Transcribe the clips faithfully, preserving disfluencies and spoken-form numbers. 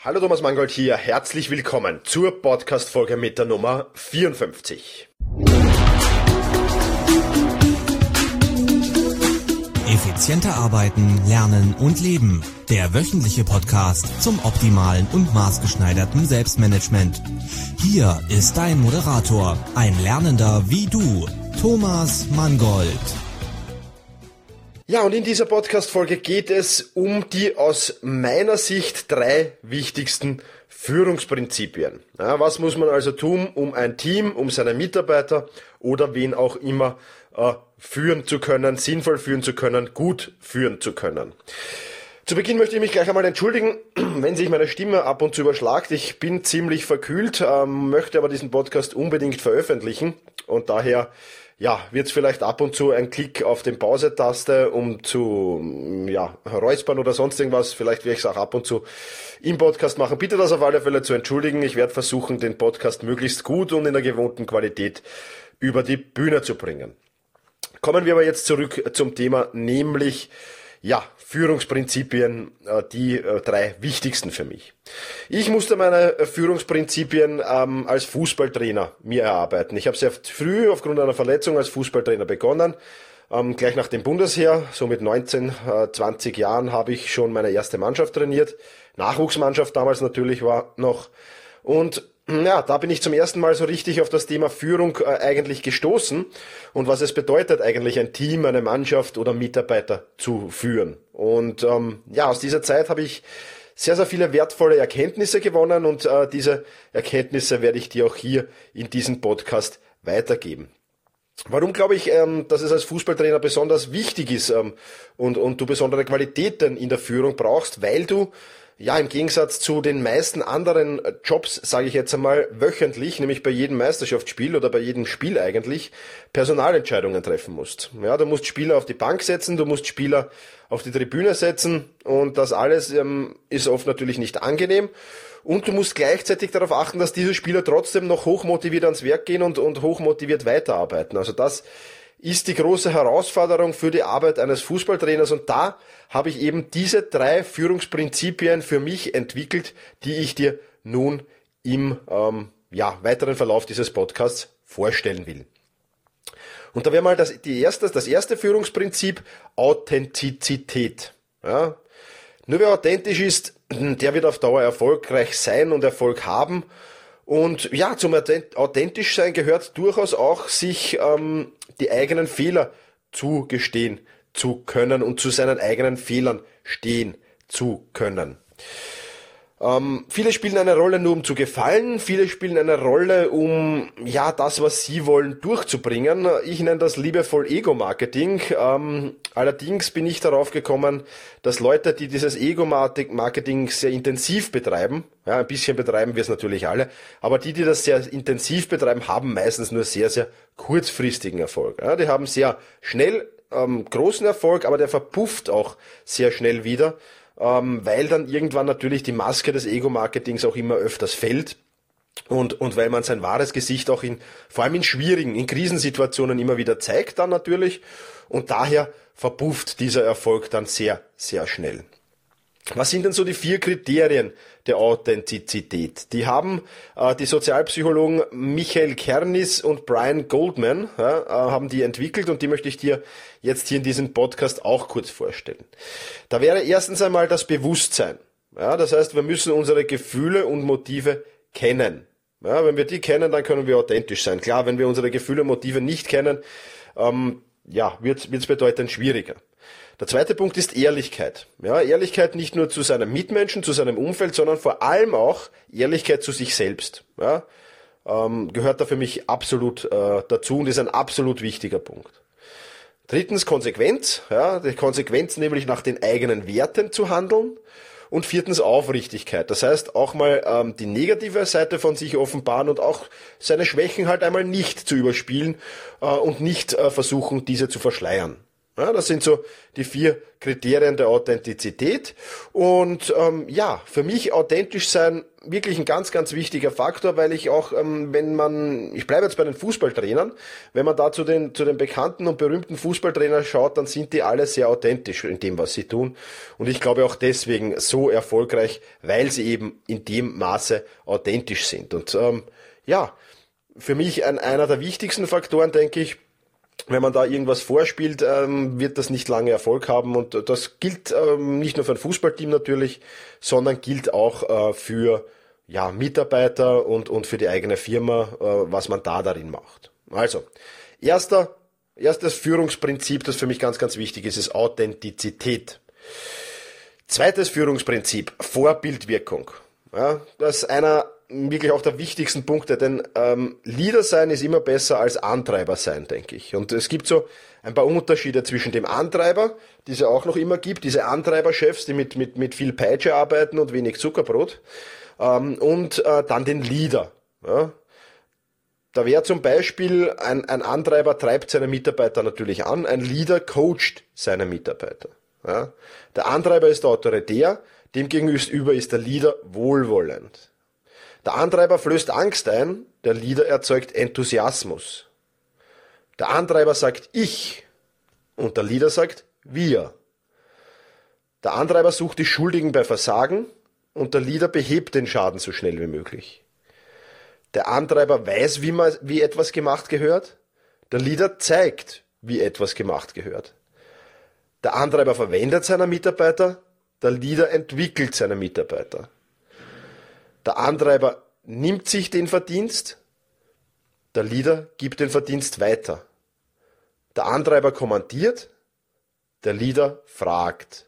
Hallo, Thomas Mangold hier, herzlich willkommen zur Podcast-Folge mit der Nummer vierundfünfzig. Effizienter arbeiten, lernen und leben. Der wöchentliche Podcast zum optimalen und maßgeschneiderten Selbstmanagement. Hier ist dein Moderator, ein Lernender wie du, Thomas Mangold. Ja, und in dieser Podcast-Folge geht es um die aus meiner Sicht drei wichtigsten Führungsprinzipien. Ja, was muss man also tun, um ein Team, um seine Mitarbeiter oder wen auch immer äh, führen zu können, sinnvoll führen zu können, gut führen zu können. Zu Beginn möchte ich mich gleich einmal entschuldigen, wenn sich meine Stimme ab und zu überschlagt. Ich bin ziemlich verkühlt, ähm, möchte aber diesen Podcast unbedingt veröffentlichen und daher ja, wird es vielleicht ab und zu ein Klick auf den Pause-Taste, um zu ja, räuspern oder sonst irgendwas. Vielleicht werde ich es auch ab und zu im Podcast machen. Bitte das auf alle Fälle zu entschuldigen. Ich werde versuchen, den Podcast möglichst gut und in der gewohnten Qualität über die Bühne zu bringen. Kommen wir aber jetzt zurück zum Thema, nämlich ja, Führungsprinzipien, die äh, drei wichtigsten für mich. Ich musste meine Führungsprinzipien ähm, als Fußballtrainer mir erarbeiten. Ich habe sehr früh aufgrund einer Verletzung als Fußballtrainer begonnen. Ähm, gleich nach dem Bundesheer, so mit neunzehn, zwanzig Jahren, habe ich schon meine erste Mannschaft trainiert. Nachwuchsmannschaft damals natürlich war noch. Und ja, da bin ich zum ersten Mal so richtig auf das Thema Führung äh, eigentlich gestoßen und was es bedeutet, eigentlich ein Team, eine Mannschaft oder Mitarbeiter zu führen. Und ähm, ja, aus dieser Zeit habe ich sehr, sehr viele wertvolle Erkenntnisse gewonnen und äh, diese Erkenntnisse werde ich dir auch hier in diesem Podcast weitergeben. Warum glaube ich, ähm, dass es als Fußballtrainer besonders wichtig ist ähm, und, und du besondere Qualitäten in der Führung brauchst, weil du ja, im Gegensatz zu den meisten anderen Jobs, sage ich jetzt einmal, wöchentlich, nämlich bei jedem Meisterschaftsspiel oder bei jedem Spiel eigentlich, Personalentscheidungen treffen musst. Ja, du musst Spieler auf die Bank setzen, du musst Spieler auf die Tribüne setzen und das alles ähm, ist oft natürlich nicht angenehm. Und du musst gleichzeitig darauf achten, dass diese Spieler trotzdem noch hochmotiviert ans Werk gehen und, und hochmotiviert weiterarbeiten. Also das ist die große Herausforderung für die Arbeit eines Fußballtrainers und da habe ich eben diese drei Führungsprinzipien für mich entwickelt, die ich dir nun im ähm, ja, weiteren Verlauf dieses Podcasts vorstellen will. Und da wäre mal das, die erste, das erste Führungsprinzip Authentizität. Ja? Nur wer authentisch ist, der wird auf Dauer erfolgreich sein und Erfolg haben. Und ja, zum authentisch sein gehört durchaus auch, sich ähm, die eigenen Fehler zugestehen zu können und zu seinen eigenen Fehlern stehen zu können. Ähm, viele spielen eine Rolle nur um zu gefallen, viele spielen eine Rolle um ja das, was sie wollen, durchzubringen. Ich nenne das liebevoll Ego-Marketing. Ähm, allerdings bin ich darauf gekommen, dass Leute, die dieses Ego-Marketing sehr intensiv betreiben, ja, ein bisschen betreiben wir es natürlich alle, aber die, die das sehr intensiv betreiben, haben meistens nur sehr, sehr kurzfristigen Erfolg. Ja, die haben sehr schnell ähm, großen Erfolg, aber der verpufft auch sehr schnell wieder, ähm, weil dann irgendwann natürlich die Maske des Ego-Marketings auch immer öfters fällt und, und weil man sein wahres Gesicht auch in, vor allem in schwierigen, in Krisensituationen immer wieder zeigt dann natürlich und daher verpufft dieser Erfolg dann sehr, sehr schnell. Was sind denn so die vier Kriterien der Authentizität? Die haben äh, die Sozialpsychologen Michael Kernis und Brian Goldman ja, äh, haben die entwickelt und die möchte ich dir jetzt hier in diesem Podcast auch kurz vorstellen. Da wäre erstens einmal das Bewusstsein. Ja, das heißt, wir müssen unsere Gefühle und Motive kennen. Ja, wenn wir die kennen, dann können wir authentisch sein. Klar, wenn wir unsere Gefühle und Motive nicht kennen, ähm, ja, wird es bedeutend schwieriger. Der zweite Punkt ist Ehrlichkeit. Ja, Ehrlichkeit nicht nur zu seinem Mitmenschen, zu seinem Umfeld, sondern vor allem auch Ehrlichkeit zu sich selbst. Ja, ähm, gehört da für mich absolut äh, dazu und ist ein absolut wichtiger Punkt. Drittens Konsequenz. Ja, die Konsequenz nämlich nach den eigenen Werten zu handeln. Und viertens Aufrichtigkeit. Das heißt auch mal ähm, die negative Seite von sich offenbaren und auch seine Schwächen halt einmal nicht zu überspielen äh, und nicht äh, versuchen, diese zu verschleiern. Ja, das sind so die vier Kriterien der Authentizität. Und ähm, ja, für mich authentisch sein wirklich ein ganz, ganz wichtiger Faktor, weil ich auch, ähm, wenn man, ich bleibe jetzt bei den Fußballtrainern, wenn man da zu den, zu den bekannten und berühmten Fußballtrainern schaut, dann sind die alle sehr authentisch in dem, was sie tun. Und ich glaube auch deswegen so erfolgreich, weil sie eben in dem Maße authentisch sind. Und ähm, ja, für mich ein, einer der wichtigsten Faktoren, denke ich, wenn man da irgendwas vorspielt, ähm, wird das nicht lange Erfolg haben, und das gilt ähm, nicht nur für ein Fußballteam natürlich, sondern gilt auch äh, für ja, Mitarbeiter und, und für die eigene Firma, äh, was man da darin macht. Also, erster, erstes Führungsprinzip, das für mich ganz, ganz wichtig ist, ist Authentizität. Zweites Führungsprinzip, Vorbildwirkung. Ja, das ist einer wirklich auch der wichtigsten Punkte, denn ähm, Leader sein ist immer besser als Antreiber sein, denke ich. Und es gibt so ein paar Unterschiede zwischen dem Antreiber, die es ja auch noch immer gibt, diese Antreiberchefs, die mit, mit, mit viel Peitsche arbeiten und wenig Zuckerbrot, ähm, und äh, dann den Leader. Ja. Da wäre zum Beispiel ein, ein Antreiber treibt seine Mitarbeiter natürlich an, ein Leader coacht seine Mitarbeiter. Ja. Der Antreiber ist der autoritär, demgegenüber ist der Leader wohlwollend. Der Antreiber flößt Angst ein, der Leader erzeugt Enthusiasmus. Der Antreiber sagt ich und der Leader sagt wir. Der Antreiber sucht die Schuldigen bei Versagen und der Leader behebt den Schaden so schnell wie möglich. Der Antreiber weiß, wie, man, wie etwas gemacht gehört, der Leader zeigt, wie etwas gemacht gehört. Der Antreiber verwendet seine Mitarbeiter, der Leader entwickelt seine Mitarbeiter. Der Antreiber nimmt sich den Verdienst, der Leader gibt den Verdienst weiter. Der Antreiber kommandiert, der Leader fragt.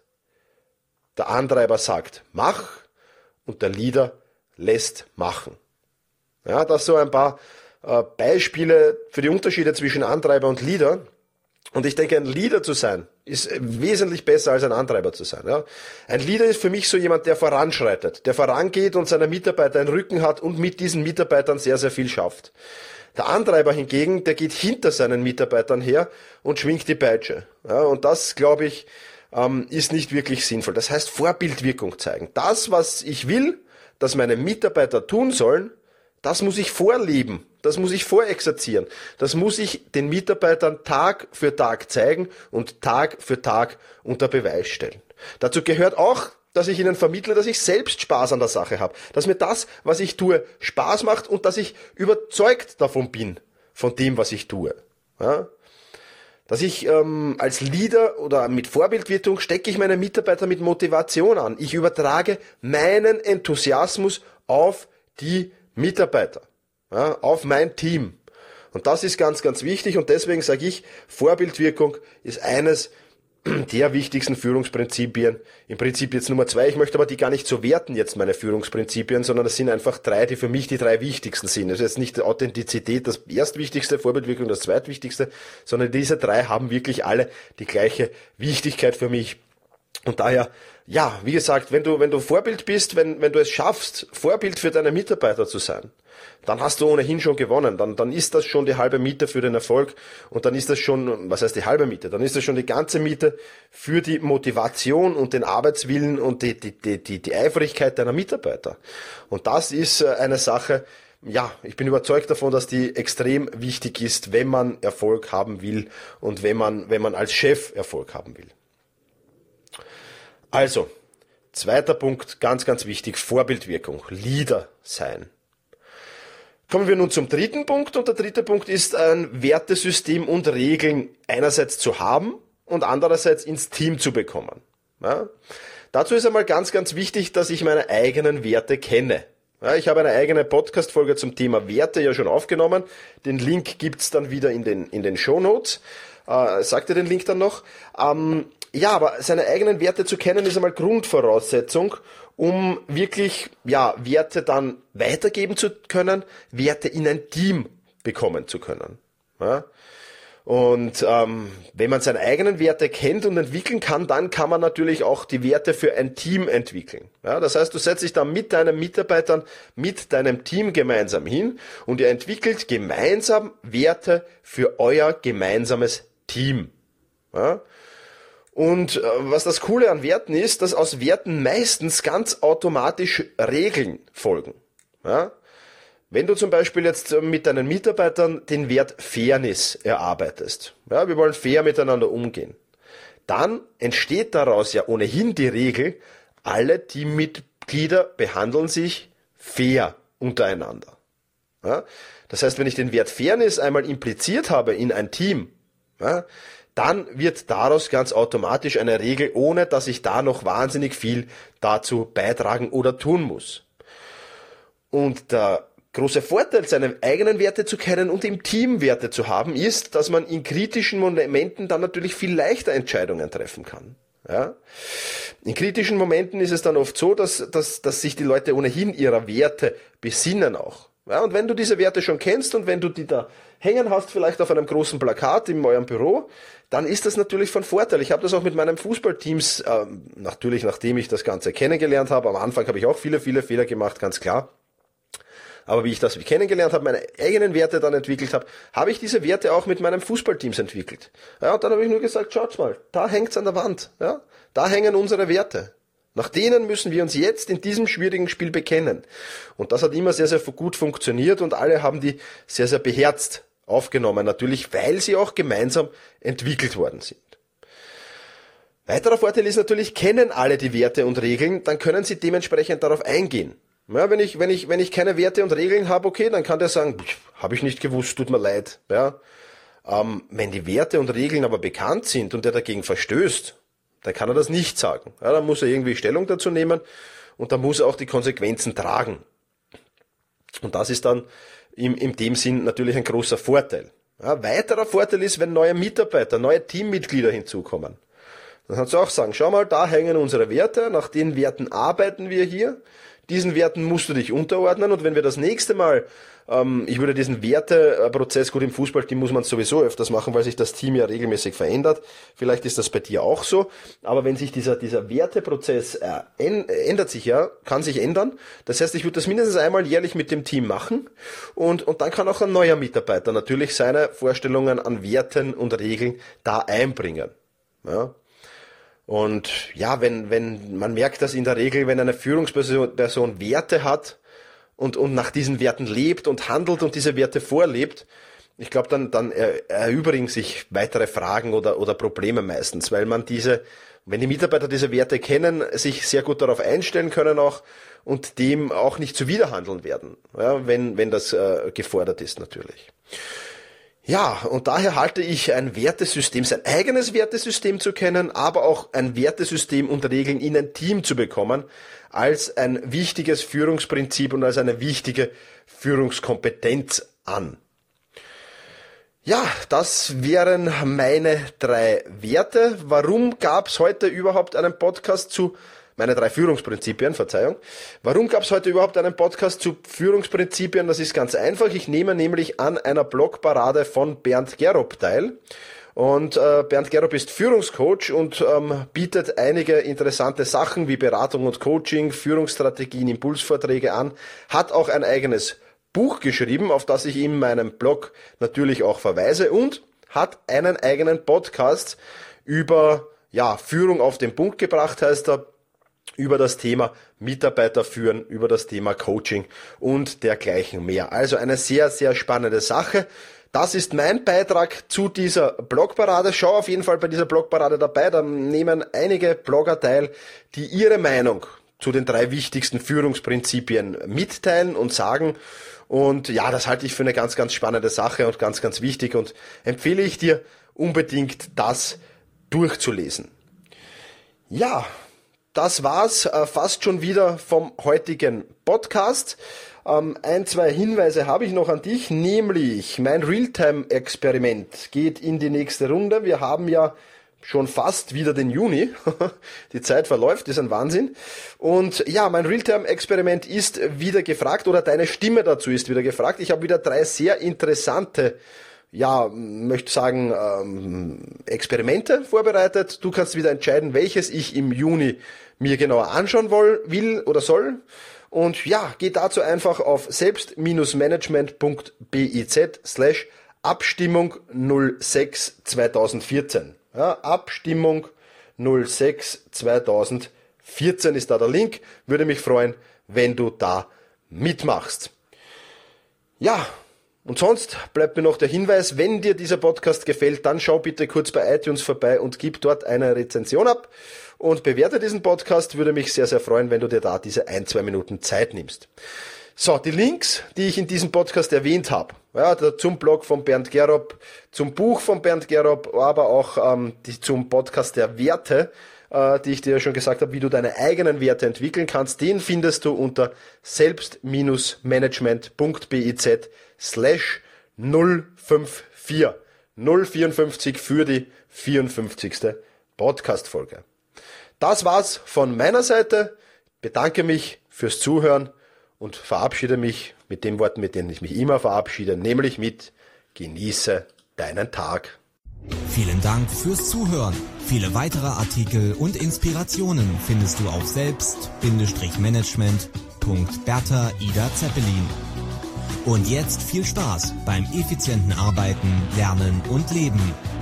Der Antreiber sagt, mach, und der Leader lässt machen. Ja, das so ein paar äh, Beispiele für die Unterschiede zwischen Antreiber und Leader. Und ich denke, ein Leader zu sein, ist wesentlich besser als ein Antreiber zu sein. Ja. Ein Leader ist für mich so jemand, der voranschreitet, der vorangeht und seine Mitarbeiter einen Rücken hat und mit diesen Mitarbeitern sehr, sehr viel schafft. Der Antreiber hingegen, der geht hinter seinen Mitarbeitern her und schwingt die Peitsche. Ja, und das, glaube ich, ähm, ist nicht wirklich sinnvoll. Das heißt, Vorbildwirkung zeigen. Das, was ich will, dass meine Mitarbeiter tun sollen, das muss ich vorleben, das muss ich vorexerzieren, das muss ich den Mitarbeitern Tag für Tag zeigen und Tag für Tag unter Beweis stellen. Dazu gehört auch, dass ich ihnen vermittle, dass ich selbst Spaß an der Sache habe, dass mir das, was ich tue, Spaß macht und dass ich überzeugt davon bin, von dem, was ich tue. Ja? Dass ich ähm, als Leader oder mit Vorbildwirkung stecke ich meine Mitarbeiter mit Motivation an. Ich übertrage meinen Enthusiasmus auf die Mitarbeiter, ja, auf mein Team. Und das ist ganz, ganz wichtig, und deswegen sage ich, Vorbildwirkung ist eines der wichtigsten Führungsprinzipien. Im Prinzip jetzt Nummer zwei, ich möchte aber die gar nicht so werten jetzt, meine Führungsprinzipien, sondern das sind einfach drei, die für mich die drei wichtigsten sind. Das ist jetzt nicht Authentizität das erstwichtigste, Vorbildwirkung das zweitwichtigste, sondern diese drei haben wirklich alle die gleiche Wichtigkeit für mich. Und daher, ja, wie gesagt, wenn du, wenn du Vorbild bist, wenn, wenn du es schaffst, Vorbild für deine Mitarbeiter zu sein, dann hast du ohnehin schon gewonnen. Dann, dann ist das schon die halbe Miete für den Erfolg, und dann ist das schon, was heißt die halbe Miete? Dann ist das schon die ganze Miete für die Motivation und den Arbeitswillen und die, die, die, die, die Eifrigkeit deiner Mitarbeiter. Und das ist eine Sache, ja, ich bin überzeugt davon, dass die extrem wichtig ist, wenn man Erfolg haben will und wenn man, wenn man als Chef Erfolg haben will. Also, zweiter Punkt, ganz, ganz wichtig, Vorbildwirkung, Leader sein. Kommen wir nun zum dritten Punkt, und der dritte Punkt ist, ein Wertesystem und Regeln einerseits zu haben und andererseits ins Team zu bekommen. Ja? Dazu ist einmal ganz, ganz wichtig, dass ich meine eigenen Werte kenne. Ja, ich habe eine eigene Podcast-Folge zum Thema Werte ja schon aufgenommen. Den Link gibt's dann wieder in den, in den Shownotes. Äh, sagt ihr den Link dann noch? Ähm, Ja, aber seine eigenen Werte zu kennen, ist einmal Grundvoraussetzung, um wirklich, ja, Werte dann weitergeben zu können, Werte in ein Team bekommen zu können. Ja? Und ähm, wenn man seine eigenen Werte kennt und entwickeln kann, dann kann man natürlich auch die Werte für ein Team entwickeln. Ja? Das heißt, du setzt dich dann mit deinen Mitarbeitern, mit deinem Team gemeinsam hin und ihr entwickelt gemeinsam Werte für euer gemeinsames Team. Ja? Und äh, was das Coole an Werten ist, dass aus Werten meistens ganz automatisch Regeln folgen. Ja? Wenn du zum Beispiel jetzt mit deinen Mitarbeitern den Wert Fairness erarbeitest, ja, wir wollen fair miteinander umgehen, dann entsteht daraus ja ohnehin die Regel, alle Teammitglieder behandeln sich fair untereinander. Ja? Das heißt, wenn ich den Wert Fairness einmal impliziert habe in ein Team, ja, dann wird daraus ganz automatisch eine Regel, ohne dass ich da noch wahnsinnig viel dazu beitragen oder tun muss. Und der große Vorteil, seine eigenen Werte zu kennen und im Team Werte zu haben, ist, dass man in kritischen Momenten dann natürlich viel leichter Entscheidungen treffen kann. Ja? In kritischen Momenten ist es dann oft so, dass, dass, dass sich die Leute ohnehin ihrer Werte besinnen auch. Ja, und wenn du diese Werte schon kennst und wenn du die da hängen hast, vielleicht auf einem großen Plakat in eurem Büro, dann ist das natürlich von Vorteil. Ich habe das auch mit meinen Fußballteams, äh, natürlich nachdem ich das Ganze kennengelernt habe, am Anfang habe ich auch viele, viele Fehler gemacht, ganz klar. Aber wie ich das kennengelernt habe, meine eigenen Werte dann entwickelt habe, habe ich diese Werte auch mit meinen Fußballteams entwickelt. Ja, und dann habe ich nur gesagt, schaut mal, da hängt's an der Wand. Ja, da hängen unsere Werte. Nach denen müssen wir uns jetzt in diesem schwierigen Spiel bekennen. Und das hat immer sehr, sehr gut funktioniert und alle haben die sehr, sehr beherzt aufgenommen. Natürlich, weil sie auch gemeinsam entwickelt worden sind. Weiterer Vorteil ist natürlich, kennen alle die Werte und Regeln, dann können sie dementsprechend darauf eingehen. Ja, wenn ich, wenn ich, wenn ich keine Werte und Regeln habe, okay, dann kann der sagen, habe ich nicht gewusst, tut mir leid. Ja, ähm, wenn die Werte und Regeln aber bekannt sind und der dagegen verstößt, dann kann er das nicht sagen. Ja, dann muss er irgendwie Stellung dazu nehmen und dann muss er auch die Konsequenzen tragen. Und das ist dann in, in dem Sinn natürlich ein großer Vorteil. Ja, weiterer Vorteil ist, wenn neue Mitarbeiter, neue Teammitglieder hinzukommen. Dann kannst du auch sagen, schau mal, da hängen unsere Werte, nach den Werten arbeiten wir hier. Diesen Werten musst du dich unterordnen und wenn wir das nächste Mal, ähm, ich würde diesen Werteprozess, gut im Fußballteam muss man es sowieso öfters machen, weil sich das Team ja regelmäßig verändert, vielleicht ist das bei dir auch so, aber wenn sich dieser dieser Werteprozess äh, ändert sich ja, kann sich ändern, das heißt, ich würde das mindestens einmal jährlich mit dem Team machen und und dann kann auch ein neuer Mitarbeiter natürlich seine Vorstellungen an Werten und Regeln da einbringen. Ja. Und ja, wenn, wenn, man merkt das in der Regel, wenn eine Führungsperson Person Werte hat und, und nach diesen Werten lebt und handelt und diese Werte vorlebt, ich glaube, dann, dann erübrigen sich weitere Fragen oder, oder Probleme meistens, weil man diese, wenn die Mitarbeiter diese Werte kennen, sich sehr gut darauf einstellen können auch und dem auch nicht zuwiderhandeln werden, ja, wenn, wenn das äh, gefordert ist natürlich. Ja, und daher halte ich ein Wertesystem, sein eigenes Wertesystem zu kennen, aber auch ein Wertesystem und Regeln in ein Team zu bekommen, als ein wichtiges Führungsprinzip und als eine wichtige Führungskompetenz an. Ja, das wären meine drei Werte. Warum gab es heute überhaupt einen Podcast zu Meine drei Führungsprinzipien, Verzeihung. Warum gab es heute überhaupt einen Podcast zu Führungsprinzipien? Das ist ganz einfach. Ich nehme nämlich an einer Blogparade von Bernd Gerob teil. Und äh, Bernd Gerob ist Führungscoach und ähm, bietet einige interessante Sachen wie Beratung und Coaching, Führungsstrategien, Impulsvorträge an. Hat auch ein eigenes Buch geschrieben, auf das ich in meinem Blog natürlich auch verweise. Und hat einen eigenen Podcast über ja Führung auf den Punkt gebracht, heißt er. Über das Thema Mitarbeiter führen, über das Thema Coaching und dergleichen mehr. Also eine sehr, sehr spannende Sache. Das ist mein Beitrag zu dieser Blogparade. Schau auf jeden Fall bei dieser Blogparade dabei. Da nehmen einige Blogger teil, die ihre Meinung zu den drei wichtigsten Führungsprinzipien mitteilen und sagen. Und ja, das halte ich für eine ganz, ganz spannende Sache und ganz, ganz wichtig und empfehle ich dir unbedingt, das durchzulesen. Ja, das war's äh, fast schon wieder vom heutigen Podcast. Ähm, ein, zwei Hinweise habe ich noch an dich, nämlich mein Realtime-Experiment geht in die nächste Runde. Wir haben ja schon fast wieder den Juni. Die Zeit verläuft, ist ein Wahnsinn. Und ja, mein Realtime-Experiment ist wieder gefragt oder deine Stimme dazu ist wieder gefragt. Ich habe wieder drei sehr interessante ja, möchte sagen, ähm, Experimente vorbereitet. Du kannst wieder entscheiden, welches ich im Juni mir genauer anschauen will, will oder soll. Und ja, geh dazu einfach auf selbst-management.biz slash Abstimmung null sechs zweitausendvierzehn. Ja, Abstimmung null sechs zweitausendvierzehn ist da der Link. Würde mich freuen, wenn du da mitmachst. Ja, und sonst bleibt mir noch der Hinweis, wenn dir dieser Podcast gefällt, dann schau bitte kurz bei iTunes vorbei und gib dort eine Rezension ab und bewerte diesen Podcast. Würde mich sehr, sehr freuen, wenn du dir da diese ein, zwei Minuten Zeit nimmst. So, die Links, die ich in diesem Podcast erwähnt habe, ja, zum Blog von Bernd Gerob, zum Buch von Bernd Gerob, aber auch ähm, die, zum Podcast der Werte, äh, die ich dir ja schon gesagt habe, wie du deine eigenen Werte entwickeln kannst, den findest du unter selbst-management.biz slash null fünf vier. null vierundfünfzig für die vierundfünfzigste Podcast-Folge. Das war's von meiner Seite. Bedanke mich fürs Zuhören und verabschiede mich mit den Worten, mit denen ich mich immer verabschiede, nämlich mit Genieße deinen Tag. Vielen Dank fürs Zuhören. Viele weitere Artikel und Inspirationen findest du auf selbst-management punkt bertha ida zeppelin. Und jetzt viel Spaß beim effizienten Arbeiten, Lernen und Leben.